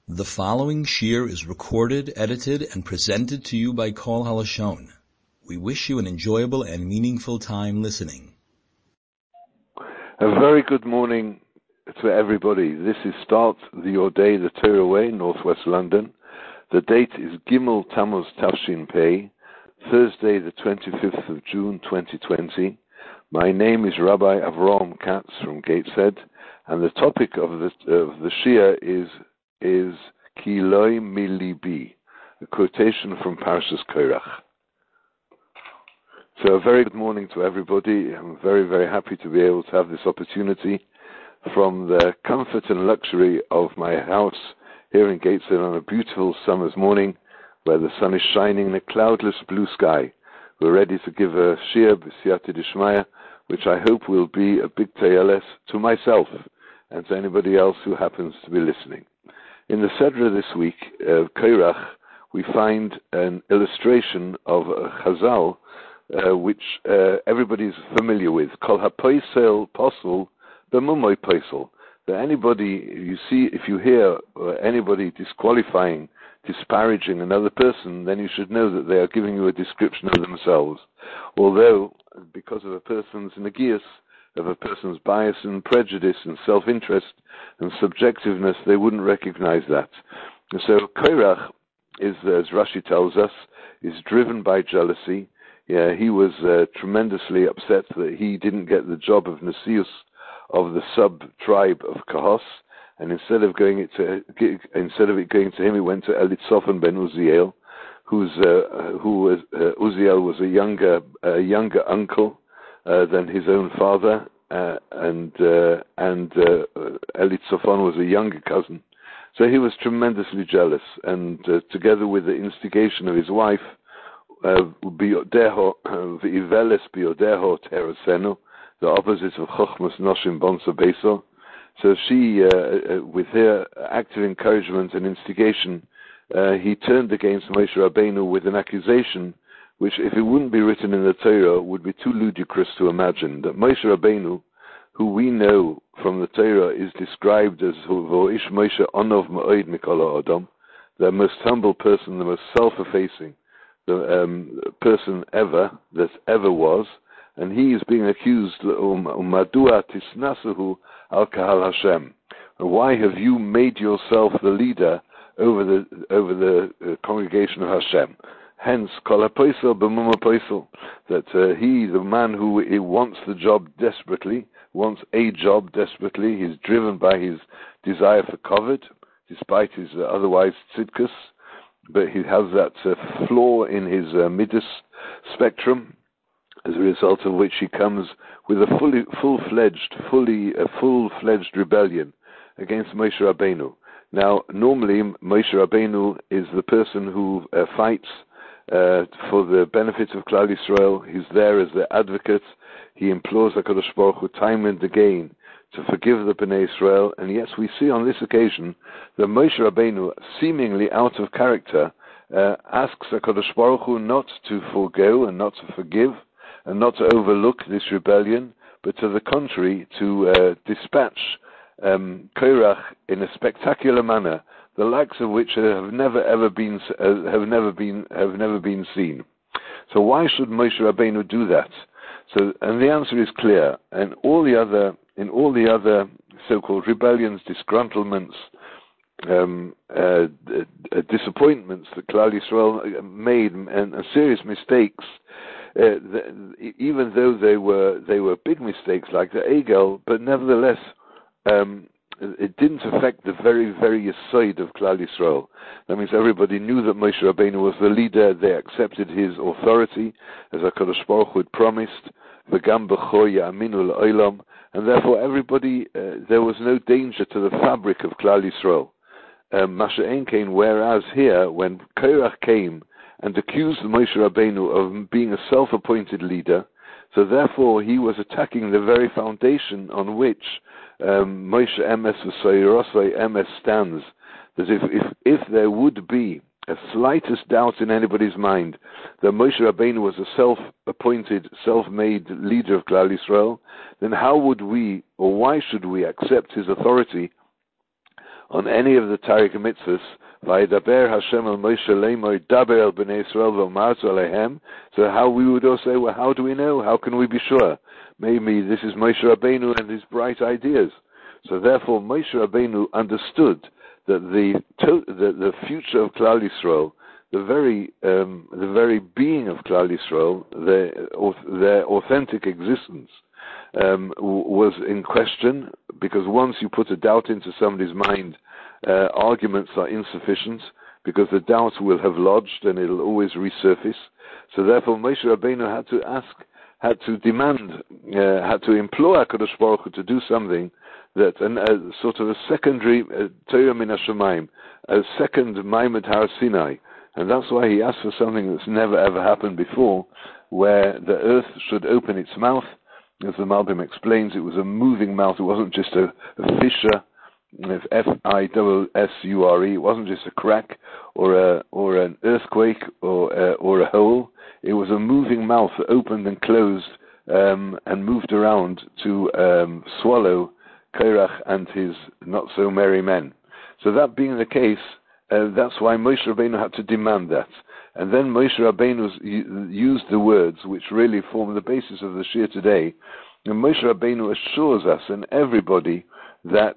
The following shir is recorded, edited, and presented to you by Kol HaLashon. We wish you an enjoyable and meaningful time listening. A very good morning to everybody. This is Start Your Day the Torah Way, Northwest London. The date is Gimel Tammuz Tafshin Pei, Thursday the 25th of June 2020. My name is Rabbi Avraham Katz from Gateshead, and the topic of the shir is Ki Loi Milibi, a quotation from Parshas Korach. So a very good morning to everybody. I'm very, very happy to be able to have this opportunity from the comfort and luxury of my house here in Gateshead on a beautiful summer's morning where the sun is shining in a cloudless blue sky. We're ready to give a shir b'siyata d'shmaya, which I hope will be a big te'eles to myself and to anybody else who happens to be listening. In the Sedra this week, Korach, we find an illustration of a chazal which everybody's familiar with. Kol hapoisel posel b'mumoy poisel. That anybody, if you hear anybody disqualifying, disparaging another person, then you should know that they are giving you a description of themselves. Although, because of a person's negias, of a person's bias and prejudice and self-interest and subjectiveness, they wouldn't recognize that. And so Korach is, as Rashi tells us, is driven by jealousy. Yeah, he was tremendously upset that he didn't get the job of Nasius of the sub-tribe of Kahos, and instead of it going to him, he went to Elitzophan ben Uziel, Uziel was a younger uncle than his own father, and Elitzophan was a younger cousin. So he was tremendously jealous, and together with the instigation of his wife, the opposite of Chochmas Noshim Bonsa Beso. So she, with her active encouragement and instigation, he turned against Moshe Rabbeinu with an accusation which, if it wouldn't be written in the Torah, would be too ludicrous to imagine. That Moshe Rabbeinu, who we know from the Torah is described as Vo'ish Moshe Onov Ma'od Mikol Adam, the most humble person, the most self-effacing person that ever was, and he is being accused, Madua Tisnasuhu Al Kahal Hashem. Why have you made yourself the leader over the congregation of Hashem? Hence, Kol HaPoisel B'mum HaPoisel, that he, the man who wants the job desperately, wants a job desperately, he's driven by his desire for kavod, despite his otherwise tzidkus, but he has that flaw in his midas spectrum, as a result of which he comes with a full-fledged rebellion against Moshe Rabbeinu. Now, normally, Moshe Rabbeinu is the person who fights for the benefit of Klal Yisrael. He's there as the advocate. He implores HaKadosh Baruch Hu time and again to forgive the Bnei Israel. And yes, we see on this occasion that Moshe Rabbeinu, seemingly out of character, asks HaKadosh Baruch Hu not to forgo and not to forgive and not to overlook this rebellion, but to the contrary, to dispatch Korach in a spectacular manner, the likes of which have never been seen. So why should Moshe Rabbeinu do that? So, and the answer is clear. And all the other so-called rebellions, disgruntlements, disappointments that Klal Yisrael made, and serious mistakes, even though they were big mistakes like the Egel, but nevertheless, it didn't affect the very, very yesod of Klal Yisrael. That means everybody knew that Moshe Rabbeinu was the leader. They accepted his authority, as HaKadosh Baruch Hu had promised. V'gam b'cho ya'aminu l'olam, and therefore everybody, there was no danger to the fabric of Klal Yisrael. Masha Enkein, whereas here, when Korach came and accused Moshe Rabbeinu of being a self-appointed leader, so therefore he was attacking the very foundation on which Moshe Emes v'Soirosei Emes stands. That if there would be a slightest doubt in anybody's mind that Moshe Rabbeinu was a self-appointed, self-made leader of Klal Yisrael, then how would we, or why should we accept his authority on any of the Tariq mitzvahs, Vaydaber Hashem al Moshe Leimor Daber el Bnei Yisrael v'Marzu Alehem. So how we would all say, well, how do we know? How can we be sure? Maybe this is Moshe Rabbeinu and his bright ideas. So therefore, Moshe Rabbeinu understood that the future of Klal Yisrael, the very being of Klal Yisrael, their authentic existence, was in question, because once you put a doubt into somebody's mind, arguments are insufficient, because the doubt will have lodged and it'll always resurface. So therefore Moshe Rabbeinu had to implore HaKadosh Baruch Hu to do something that, sort of a secondary Torah min HaShamayim, a second Maimed Har Sinai. And that's why he asked for something that's never ever happened before, where the earth should open its mouth. As the Malbim explains, it was a moving mouth. It wasn't just a fissure, F-I-S-S-U-R-E. It wasn't just a crack or an earthquake or a hole. It was a moving mouth that opened and closed and moved around to swallow Korach and his not so merry men. So that being the case, that's why Moshe Rabbeinu had to demand that. And then Moshe Rabbeinu used the words which really form the basis of the Shir today. And Moshe Rabbeinu assures us and everybody that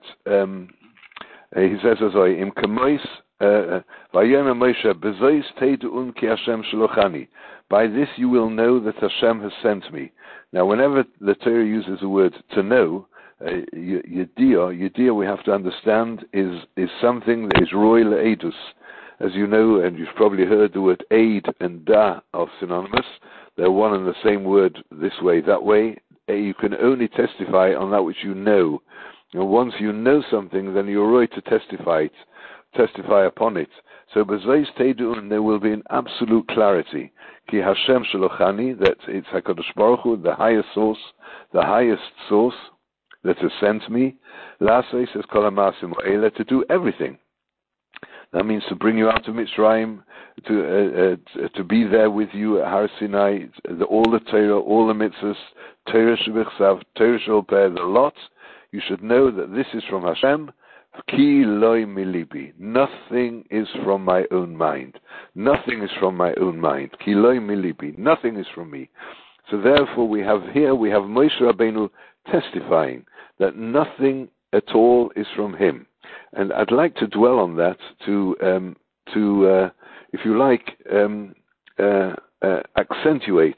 he says as Im Kamois Vayena Moshe Bezois Teidu'un Ki Hashem Shalochani. By this you will know that Hashem has sent me. Now, whenever the Torah uses the word to know, Yediyah we have to understand is something that is royal edus. As you know, and you've probably heard, the word aid and da are synonymous. They're one and the same word this way, that way. You can only testify on that which you know. And once you know something, then you're right to testify upon it. So B'Zeis Teidu'un, there will be an absolute clarity. Ki Hashem Shalochani, that it's HaKadosh Baruch Hu, the highest source that has sent me. La'aseh says Kol HaMa'asim Ha'ela, to do everything. That means to bring you out of Mitzrayim, to be there with you at Har Sinai, all the Torah, all the mitzvahs, Torah Shebechsav, Torah Shalpeh, the lot. You should know that this is from Hashem. Ki loy milibi. Nothing is from my own mind. Nothing is from my own mind. Ki loy milibi. Nothing is from me. So therefore we have Moshe Rabbeinu testifying that nothing at all is from him. And I'd like to dwell on that to if you like, accentuate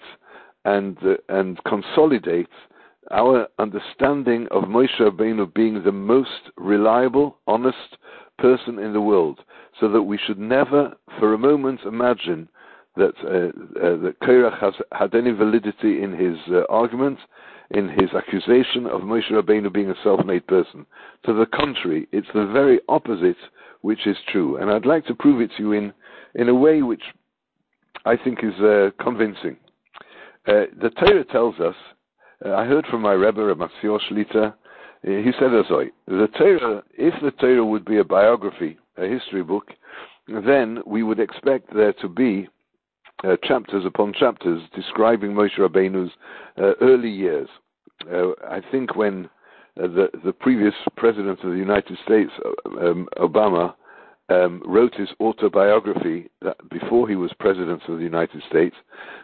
and consolidate our understanding of Moshe Rabbeinu being the most reliable, honest person in the world, so that we should never for a moment imagine that Korach has had any validity in his argument, in his accusation of Moshe Rabbeinu being a self-made person. To the contrary, it's the very opposite which is true. And I'd like to prove it to you in a way which I think is convincing. The Torah tells us, I heard from my Rebbe, Matzio Shlita, he said as the Torah, if the Torah would be a biography, a history book, then we would expect there to be chapters upon chapters describing Moshe Rabbeinu's early years. I think when the previous president of the United States, Obama, wrote his autobiography before he was president of the United States,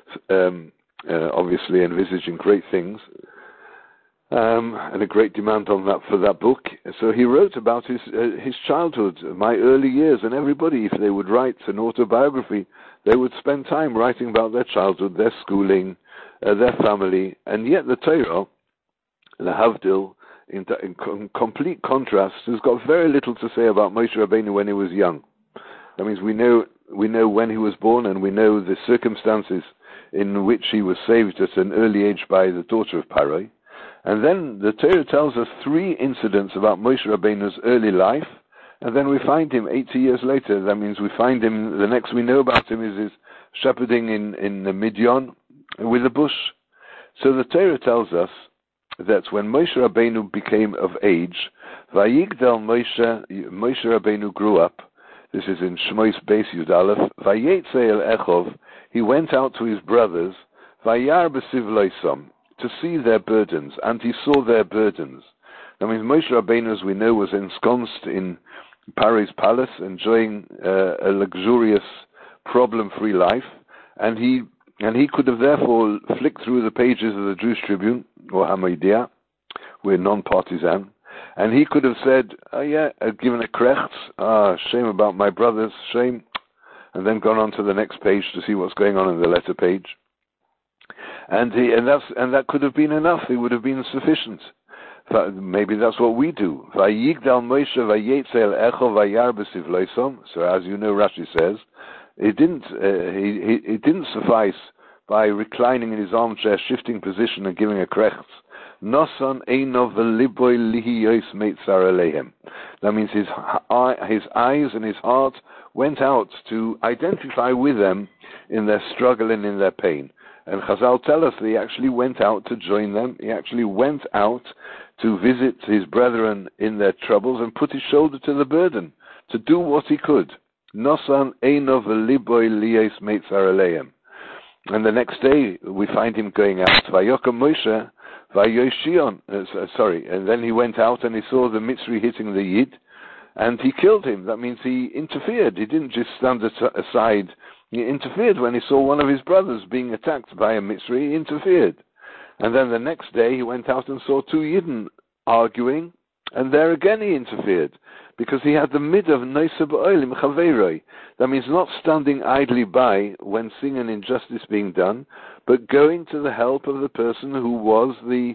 obviously envisaging great things, and a great demand for that book. So he wrote about his childhood, my early years, and everybody, if they would write an autobiography, they would spend time writing about their childhood, their schooling, their family, and yet the Torah, the Havdil, in complete contrast, has got very little to say about Moshe Rabbeinu when he was young. That means we know when he was born, and we know the circumstances in which he was saved at an early age by the daughter of Paroi. And then the Torah tells us 3 incidents about Moshe Rabbeinu's early life, and then we find him 80 years later. That means we find him, the next we know about him is his shepherding in Midian with a bush. So the Torah tells us that when Moshe Rabbeinu became of age, Vayigdal Moshe Rabbeinu grew up. This is in Shmois Beis Yud Aleph. Vayetze el Echov, he went out to his brothers, Vayar b'sivloisom, to see their burdens, and he saw their burdens. That means Moshe Rabbeinu, as we know, was ensconced in Paro's palace, enjoying a luxurious, problem-free life, and he could have therefore flicked through the pages of the Jewish Tribune or Hamodia. We're non-partisan, and he could have said, "Oh yeah," given a krechts, shame about my brothers, shame, and then gone on to the next page to see what's going on in the letter page, and that could have been enough. It would have been sufficient. Maybe that's what we do. So as you know, Rashi says, it didn't suffice by reclining in his armchair, shifting position, and giving a krechts. That means his eyes and his heart went out to identify with them in their struggle and in their pain. And Chazal tell us that he actually went out to join them. He actually went out to visit his brethren in their troubles and put his shoulder to the burden, to do what he could. Nosan Einov Liboy Lies Meitzaraleim. And the next day we find him going out. Vayokam Moshe Vayoshion. And then he went out and he saw the Mitzri hitting the Yid, and he killed him. That means he interfered. He didn't just stand aside. He interfered when he saw one of his brothers being attacked by a Mitzri. He interfered. And then the next day he went out and saw two Yidden arguing, and there again he interfered, because he had the mid of Neisa Ba'olim Chaveiroi. That means not standing idly by when seeing an injustice being done, but going to the help of the person who was the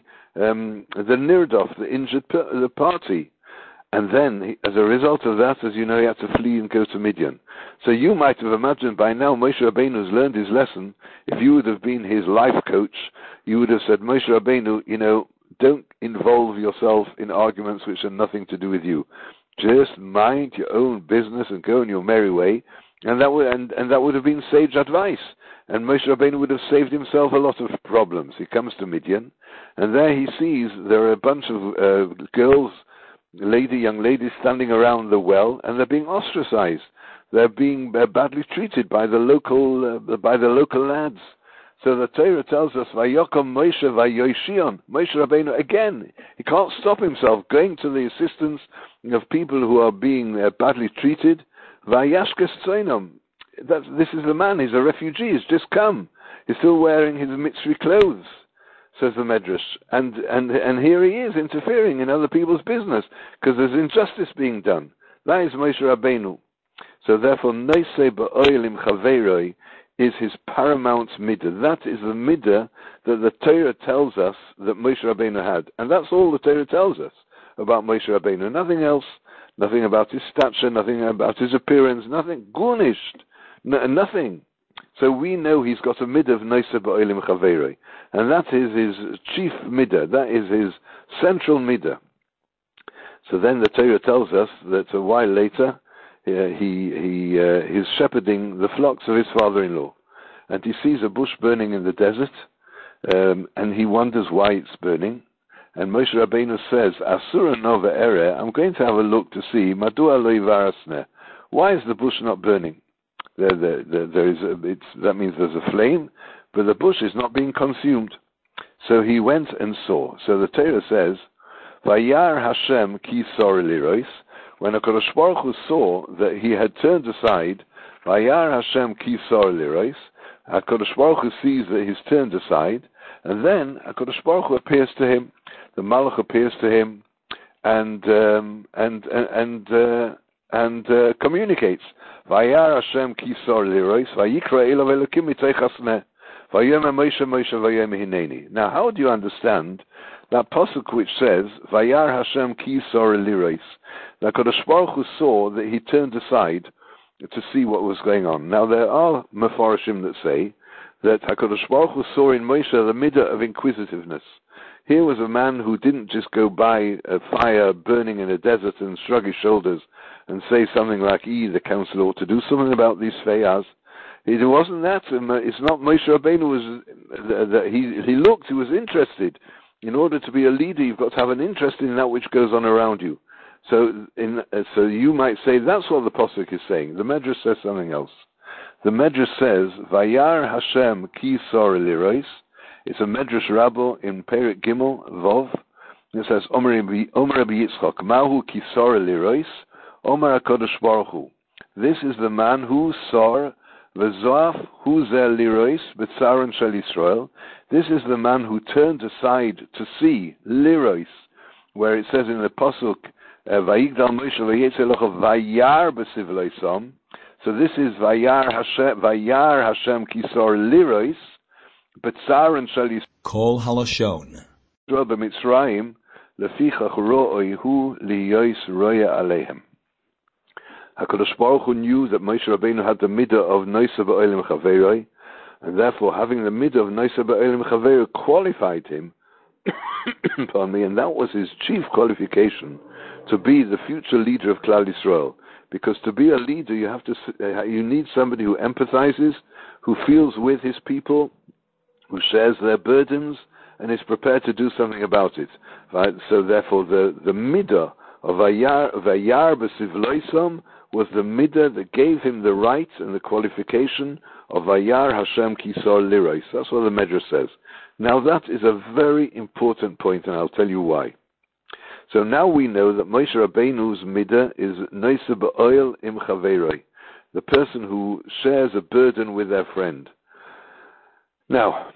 Nirdof, the injured the party. And then, as a result of that, as you know, he had to flee and go to Midian. So you might have imagined by now Moshe Rabbeinu has learned his lesson. If you would have been his life coach, you would have said, Moshe Rabbeinu, don't involve yourself in arguments which have nothing to do with you. Just mind your own business and go on your merry way. And that would have been sage advice. And Moshe Rabbeinu would have saved himself a lot of problems. He comes to Midian, and there he sees there are a bunch of girls, young ladies standing around the well, and they're being ostracized. They're being badly treated by the local lads. So the Torah tells us, Vayokom Moshe Vayoshion. Moshe Rabbeinu, again, he can't stop himself going to the assistance of people who are being badly treated. Vayashkes Tzeinom. This is the man, he's a refugee, he's just come. He's still wearing his Mitzri clothes, says the Medrash. And here he is interfering in other people's business, because there's injustice being done. That is Moshe Rabbeinu. So therefore, Neisei Ba'olim Chaveiroi is his paramount midah. That is the midah that the Torah tells us that Moshe Rabbeinu had. And that's all the Torah tells us about Moshe Rabbeinu. Nothing else, nothing about his stature, nothing about his appearance, nothing, gunished, nothing. So we know he's got a midah of Neisei Ba'olim Chaveiroi. And that is his chief midah, that is his central midah. So then the Torah tells us that a while later, he's shepherding the flocks of his father-in-law, and he sees a bush burning in the desert, and he wonders why it's burning. And Moshe Rabbeinu says, Asura Nova Ere, I'm going to have a look to see, Madua Lo Yivarasne, why is the bush not burning? That means there's a flame, but the bush is not being consumed. So he went and saw. So the Torah says, Vayar Hashem ki sor lirois. When HaKadosh Baruch Hu saw that he had turned aside, Vayar Hashem ki sor lirois, HaKadosh Baruch Hu sees that he's turned aside, and then HaKadosh Baruch Hu appears to him, the Malach appears to him, and communicates. Vayar Hashem ki sor lirois, Vayikra Elav Elokim mitay chasneh, Vayom Moshe Moshe Vayom hineni. Now, how do you understand that pasuk which says, Vayar Hashem ki sor lirois? Now, HaKadosh Baruch Hu saw that he turned aside to see what was going on. Now, there are Mefarshim that say that HaKadosh Baruch Hu saw in Moshe the midah of inquisitiveness. Here was a man who didn't just go by a fire burning in a desert and shrug his shoulders and say something like, the council ought to do something about these feyas. It wasn't that. It's not Moshe Rabbeinu he looked, he was interested. In order to be a leader, you've got to have an interest in that which goes on around you. So you might say that's what the pasuk is saying. The Medrash says something else. The Medrash says, Vayar Hashem ki sor lirois. It's a Medrash Rabbo in Perek Gimel Vov. It says, Omer Rabbi Yitzchak, Mahu ki sor lirois. Omar HaKadosh Baruch Hu. This is the man who saw V'zoaf hu zeh lirois b'tzaron shel Yisrael. This is the man who turned aside to see lirois, where it says in the pasuk Vayigdal Moshe v'yetze locho vayar b'sivloisam. So this is vayar Hashem kisor lirois b'tzaron shel Yisrael. Kol Halashon. B'Mitzrayim lefichach ro'oi hu liyois roya aleihem. HaKadosh Baruch Hu knew that Moshe Rabbeinu had the midah of Noisa B'Olim Chaveroi, and therefore having the midah of Noisa B'Olim Chaveroi qualified him, pardon me, and that was his chief qualification to be the future leader of Klal Yisrael. Because to be a leader, you need somebody who empathizes, who feels with his people, who shares their burdens, and is prepared to do something about it. Right? So therefore, the midah of Vayar B'Sivloisam was the midah that gave him the right and the qualification of Vayar Hashem Kisor Lirois. That's what the Medrash says. Now that is a very important point, and I'll tell you why. So now we know that Moshe Rabbeinu's midah is Noisa B'Oil Im Chaveroi, the person who shares a burden with their friend. Now,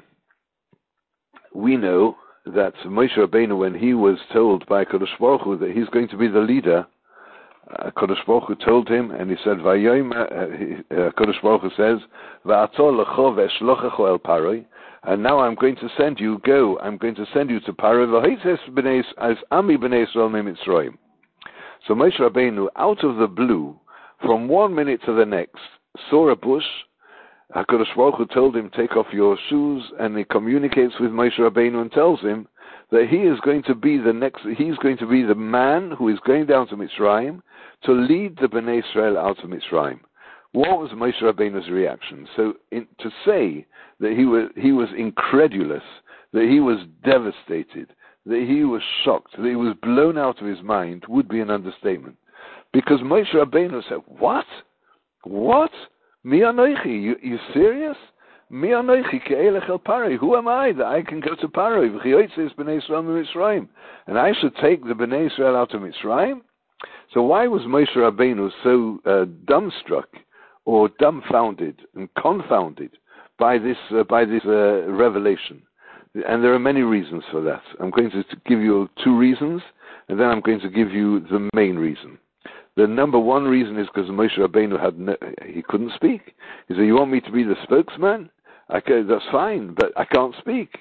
we know that Moshe Rabbeinu, when he was told by Kadosh Baruch Hu that he's going to be the leader, Kadosh Baruch Hu told him, and he said, Kadosh Baruch Hu says, "Va'ato lecho ve'eshlochecho el Paroi," and now I'm going to send you. Go, I'm going to send you to Paroi. V'hoitzes b'nei as ami b'nei Yisrael miMitzrayim. So Moshe Rabbeinu, out of the blue, from 1 minute to the next, saw a bush. HaKadosh Baruch Hu told him, "Take off your shoes," and he communicates with Moshe Rabbeinu and tells him that he is going to be he's going to be the man who is going down to Mitzrayim to lead the Bnei Israel out of Mitzrayim. What was Moshe Rabbeinu's reaction? So to say that he was incredulous, that he was devastated, that he was shocked, that he was blown out of his mind would be an understatement. Because Moshe Rabbeinu said, What? Mi anoichi, you serious? Mi anoichi ke'elech el Paroi. Who am I that I can go to Paroi? V'chiotzes b'nei Yisrael miMitzrayim. And I should take the Bnei Israel out of Mitzrayim? So why was Moshe Rabbeinu so dumbstruck or dumbfounded and confounded by this revelation? And there are many reasons for that. I'm going to give you 2 reasons, and then I'm going to give you the main reason. The number 1 reason is because Moshe Rabbeinu he couldn't speak. He said, "You want me to be the spokesman? That's fine, but I can't speak.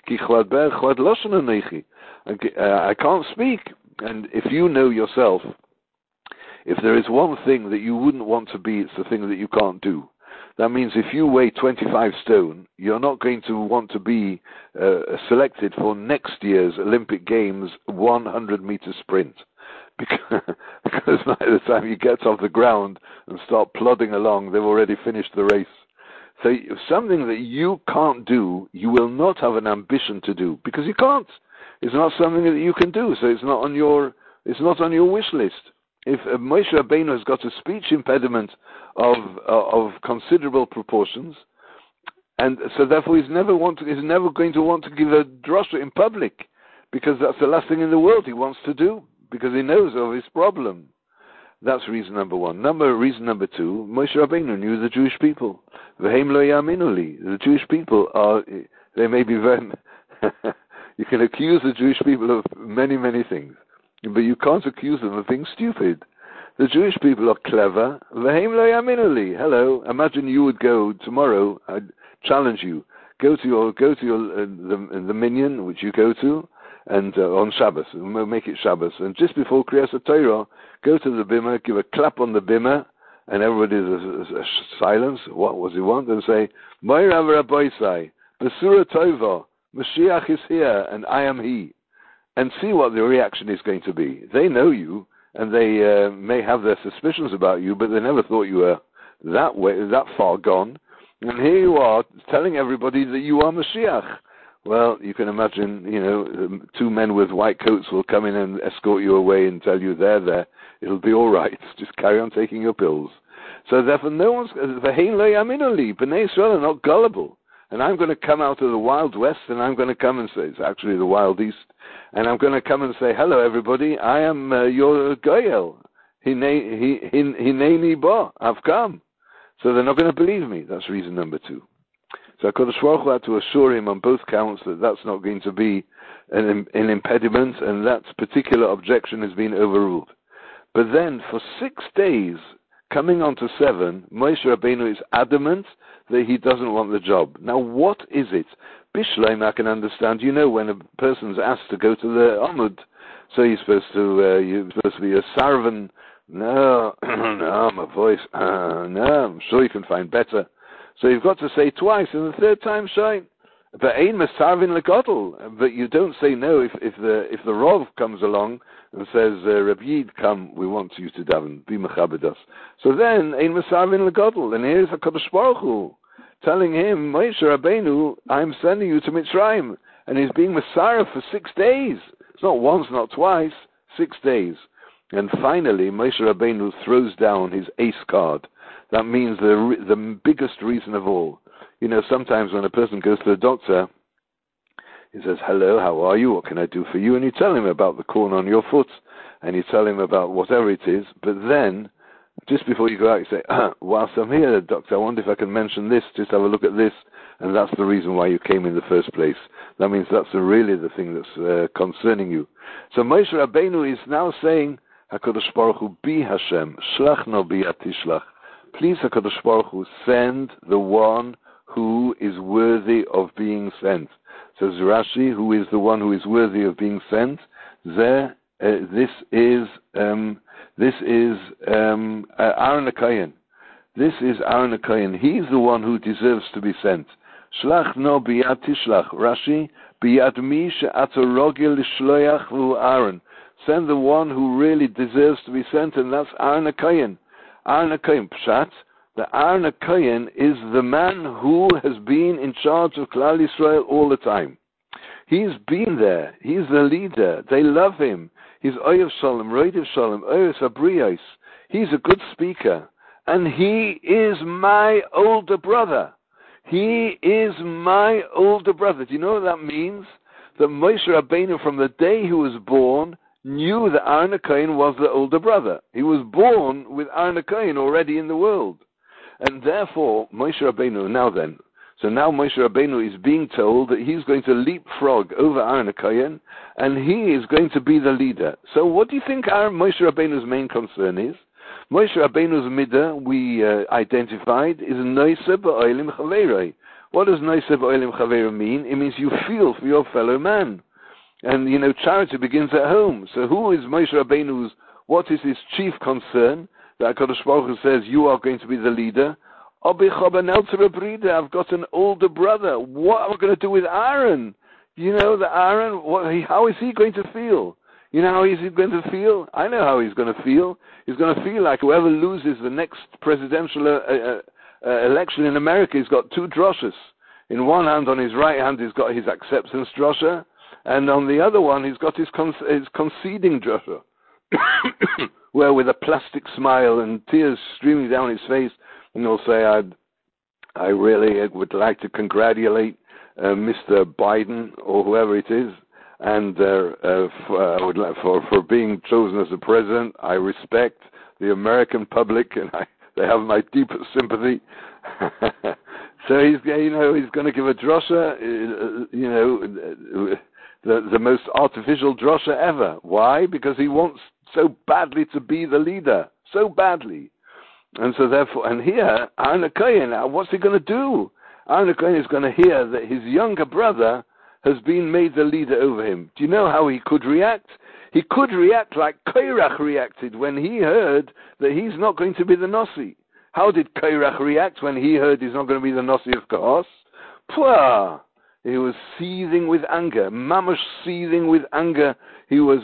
I can't speak." And if you know yourself, if there is one thing that you wouldn't want to be, it's the thing that you can't do. That means if you weigh 25 stone, you're not going to want to be selected for next year's Olympic Games 100-meter sprint. Because by the time you get off the ground and start plodding along, they've already finished the race. So something that you can't do, you will not have an ambition to do, because you can't. It's not something that you can do, so it's not on your wish list. If Moshe Rabbeinu has got a speech impediment of considerable proportions, and so therefore he's never going to want to give a drosha in public, because that's the last thing in the world he wants to do, because he knows of his problem. That's reason number 1. Reason number 2, Moshe Rabbeinu knew the Jewish people. V'heim lo yaminu li. The Jewish people they may be very... You can accuse the Jewish people of many, many things, but you can't accuse them of being stupid. The Jewish people are clever. V'heim lo yaminu li. Hello, imagine you would go tomorrow, I'd challenge you, go to the minyan, which you go to, and on Shabbos, we'll make it Shabbos, and just before Kriyas HaTorah, go to the bimah, give a clap on the bimah, and everybody's silence. What was he want? And say, Moirav Rabbeisai, Besura Tova, Mashiach is here, and I am he. And see what the reaction is going to be. They know you, and they may have their suspicions about you, but they never thought you were that far gone. And here you are, telling everybody that you are Mashiach. Well, you can imagine, 2 men with white coats will come in and escort you away and tell you they're there. It'll be all right. Just carry on taking your pills. So therefore, no one's... B'nai Israel are not gullible. And I'm going to come out of the Wild West, and I'm going to come and say, it's actually the Wild East, and I'm going to come and say, hello, everybody, I am your Goyel. Hineni ba, I've come. So they're not going to believe me. That's reason number 2. So HaKadosh Baruch Hu had to assure him on both counts that that's not going to be an impediment, and that particular objection has been overruled. But then, for 6 days, coming on to 7, Moshe Rabbeinu is adamant that he doesn't want the job. Now, what is it? Bishleim, I can understand. You know, when a person's asked to go to the Amud, so you're supposed to be a sarvan. No, no, my voice. No, I'm sure you can find better. So you've got to say twice, and the third time, shine. But ein mesarvin legodol. But you don't say no if the Rov comes along and says, Reb Yid, come, we want you to daven, be mechabed us. So then ein mesarvin legodol, and here's HaKadosh Baruch Hu telling him, Moshe Rabbeinu, I'm sending you to Mitzrayim, and he's being Messiah for 6 days. It's not once, not twice, 6 days. And finally, Moshe Rabbeinu throws down his ace card. That means the biggest reason of all. You know, sometimes when a person goes to the doctor, he says, hello, how are you? What can I do for you? And you tell him about the corn on your foot, and you tell him about whatever it is. But then, just before you go out, you say, whilst I'm here, doctor, I wonder if I can mention this, just have a look at this, and that's the reason why you came in the first place. That means that's really the thing that's concerning you. So Moshe Rabbeinu is now saying, HaKadosh Baruch Hu, bi Hashem, shlach no bi atishlach. Please, HaKadosh Baruch Hu, send the one who is worthy of being sent. Says Rashi, who is the one who is worthy of being sent? This is Aaron HaKohen. This is Aaron HaKohen. He's the one who deserves to be sent. Shlach no biyad tishlach. Rashi, biyad mi she'ato rogel l'shloyach v'hu Aaron. Send the one who really deserves to be sent, and that's Aaron HaKohen. Aaron HaKohen, Pshat, the Aaron HaKohen is the man who has been in charge of Klal Yisrael all the time. He's been there. He's the leader. They love him. He's Oyev Shalom, Roidev Shalom, Oyev Abriyos. He's a good speaker. And he is my older brother. He is my older brother. Do you know what that means? That Moshe Rabbeinu, from the day he was born, knew that Aaron HaKohen was the older brother. He was born with Aaron HaKohen already in the world. And therefore, Moshe Rabbeinu, now Moshe Rabbeinu is being told that he's going to leapfrog over Aaron HaKohen, and he is going to be the leader. So what do you think Moshe Rabbeinu's main concern is? Moshe Rabbeinu's midah, we identified, is Noiseh b'olim chaveroi. What does Noiseh b'olim chaveroi mean? It means you feel for your fellow man. And, you know, charity begins at home. So who is Moshe Rabbeinu's, what is his chief concern? That HaKadosh Baruch Hu says, you are going to be the leader. I've got an older brother. What am I going to do with Aaron? You know that Aaron, how is he going to feel? You know how is he going to feel? I know how he's going to feel. He's going to feel like whoever loses the next presidential election in America, he's got 2 droshes. In one hand, on his right hand, he's got his acceptance drosha, and on the other one, he's got his conceding drosha, where with a plastic smile and tears streaming down his face, and he'll say, I really would like to congratulate Mr. Biden, or whoever it is, and I would like for being chosen as the president. I respect the American public, and they have my deepest sympathy. So he's going to give a drosha, the most artificial drosha ever. Why? Because he wants so badly to be the leader, so badly. And so therefore, and here, Aaron HaKohen, what's he going to do? Aaron HaKohen is going to hear that his younger brother has been made the leader over him. Do you know how he could react? He could react like Korach reacted when he heard that he's not going to be the Nasi. How did Korach react when he heard he's not going to be the Nasi of Kahos? Pwah! He was seething with anger, mamash seething with anger. He was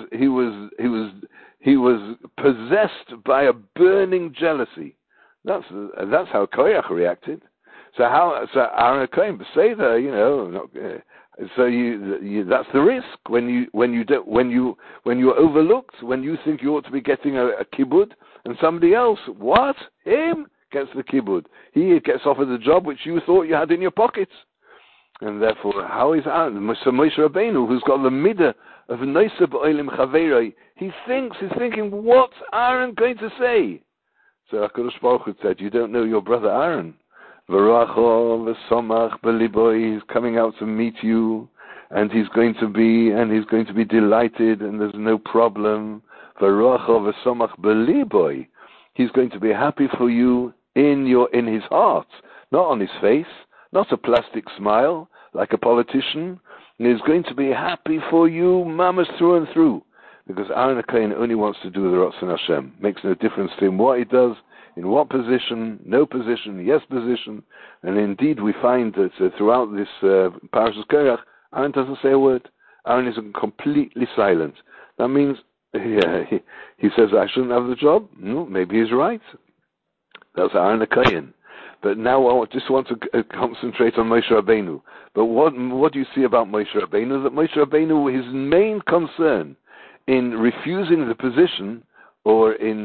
possessed by a burning jealousy. That's how Korach reacted. So Aaron HaKohen, Beseder, that's the risk when you're overlooked, when you think you ought to be getting a kibbud, and somebody else, him gets the kibbud. He gets offered the job which you thought you had in your pockets. And therefore, how is Aaron? So Moshe Rabbeinu, who's got the midah of Noisa B'Olim Chaveroi, he's thinking, what's Aaron going to say? So HaKadosh Baruch Hu said, you don't know your brother Aaron. V'roacho v'somach b'libo, he's coming out to meet you, and he's going to be delighted, and there's no problem. V'roacho v'somach b'libo, he's going to be happy for you in his heart, not on his face, not a plastic smile like a politician. He's going to be happy for you, mamas, through and through, because Aaron HaKohen only wants to do the Ratzon Hashem. Makes no difference to him what he does, in what position, no position, yes position. And indeed, we find that throughout this Parashas Korach, Aaron doesn't say a word. Aaron is completely silent. That means he says, I shouldn't have the job. No, maybe he's right. That's Aaron HaKohen. But now I just want to concentrate on Moshe Rabbeinu. But what do you see about Moshe Rabbeinu? That Moshe Rabbeinu, his main concern in refusing the position, or in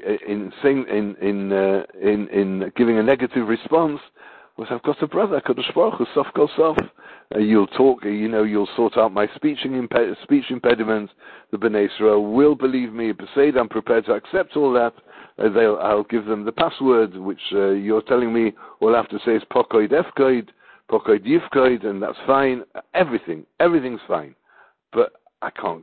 giving a negative response, was, I've got a brother, Kadosh Baruch Hu, Sof Kol Sof. You'll talk, you'll sort out my speech impediments. The Bnei Israel will believe me. Besaid, I'm prepared to accept all that. I'll give them the password, which you're telling me all I have to say is Pokoid Efkoid, Pokoid Yivkoid, and that's fine. Everything's fine. But I can't,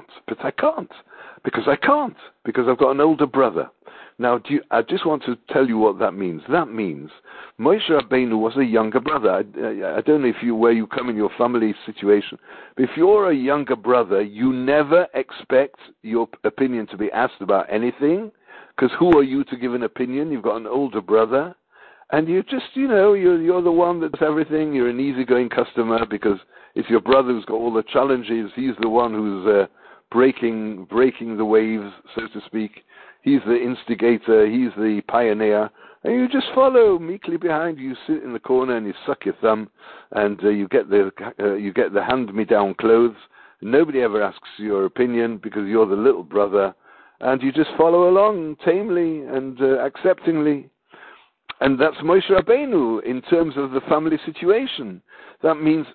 because I've got an older brother. Now, I just want to tell you what that means. That means Moshe Rabbeinu was a younger brother. I don't know where you come in your family situation, but if you're a younger brother, you never expect your opinion to be asked about anything, because who are you to give an opinion? You've got an older brother, and you just, you're the one that does everything. You're an easygoing customer, because it's your brother who's got all the challenges. He's the one who's breaking the waves, so to speak. He's the instigator. He's the pioneer. And you just follow meekly behind. You sit in the corner and you suck your thumb, and you get the hand-me-down clothes. Nobody ever asks your opinion, because you're the little brother, and you just follow along tamely and acceptingly. And that's Moshe Rabbeinu in terms of the family situation. That means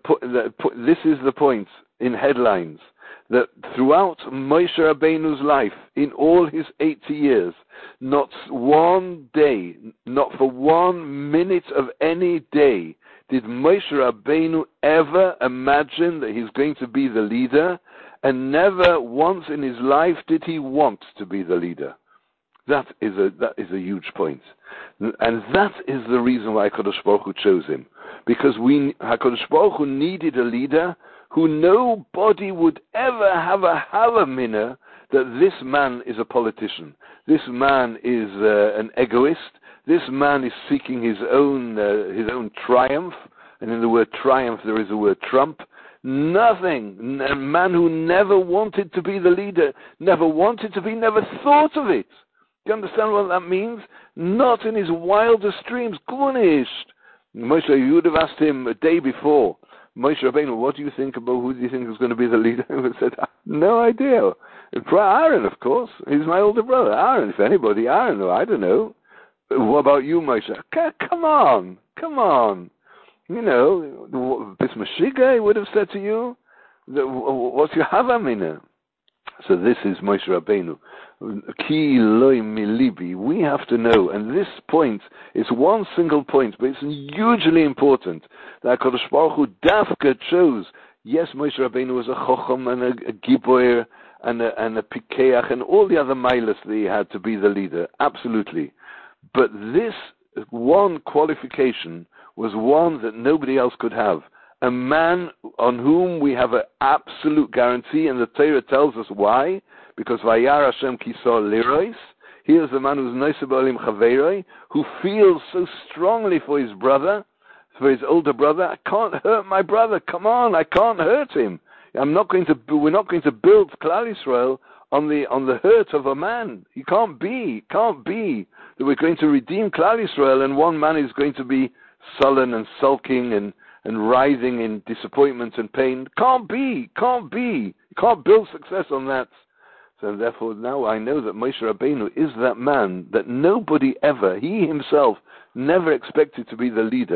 this is the point in headlines, that throughout Moshe Rabbeinu's life, in all his 80 years, not one day, not for 1 minute of any day, did Moshe Rabbeinu ever imagine that he's going to be the leader, and never once in his life did he want to be the leader. That is a huge point. And that is the reason why HaKadosh Baruch Hu chose him. Because HaKadosh Baruch Hu needed a leader who nobody would ever have a havamina that this man is a politician. This man is an egoist. This man is seeking his own triumph. And in the word triumph there is the word trump. Nothing. A man who never wanted to be the leader, never thought of it. Do you understand what that means? Not in his wildest dreams. Gunisht. Moshe, you would have asked him a day before, Moshe Rabbeinu, what do you think about, who do you think is going to be the leader? He would have said, no idea. Aaron, of course. He's my older brother. Aaron, if anybody. Aaron, I don't know. What about you, Moshe? Come on. This Mashiach, he would have said to you, what's your havamina? So this is Moshe Rabbeinu. Ki loy milibi. We have to know, and this point is one single point, but it's hugely important, that HaKadosh Baruch Hu Dafka chose. Yes, Moshe Rabbeinu was a chocham and a giboyer and a pikeach and all the other milas that he had to be the leader. Absolutely. But this one qualification was one that nobody else could have. A man on whom we have an absolute guarantee, and the Torah tells us why, because Vayar Hashem Kisor Lirois, he is the man who's Noisa B'Olim Chaveroi, who feels so strongly for his brother, for his older brother. I can't hurt my brother. Come on, I can't hurt him. We're not going to build Klal Yisrael on the hurt of a man. It can't be that we're going to redeem Klal Yisrael and one man is going to be sullen and sulking and writhing in disappointment and pain. Can't be. You can't build success on that. So therefore now I know that Moshe Rabbeinu is that man that nobody ever, he himself, never expected to be the leader.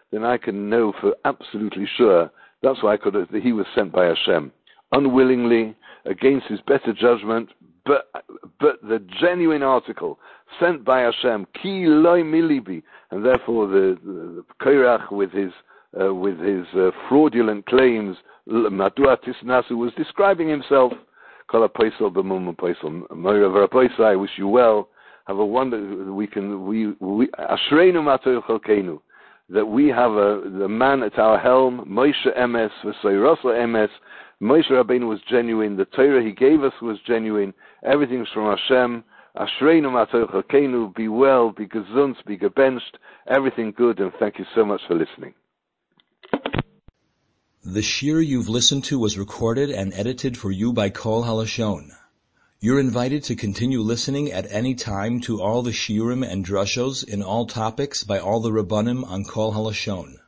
then I can know for absolutely sure that's why he was sent by Hashem. Unwillingly, against his better judgment, but the genuine article sent by Hashem, ki loy milibi, and therefore the Korach with his fraudulent claims, madua tisnasu, was describing himself. Kol hapoisel b'mum hapoisel. I wish you well. Have a wonder. We ashreinu matoil chalkeinu, that we have the man at our helm, Moshe Emes, v'Soirasa Emes. Moshe Rabbeinu was genuine. The Torah he gave us was genuine. Everything's from Hashem. Ashreinu matoil chalkeinu. Be well, be gesund, be gebenched. Everything good, and thank you so much for listening. The shiur you've listened to was recorded and edited for you by Kol HaLashon. You're invited to continue listening at any time to all the shiurim and drushos in all topics by all the Rabbanim on Kol HaLashon.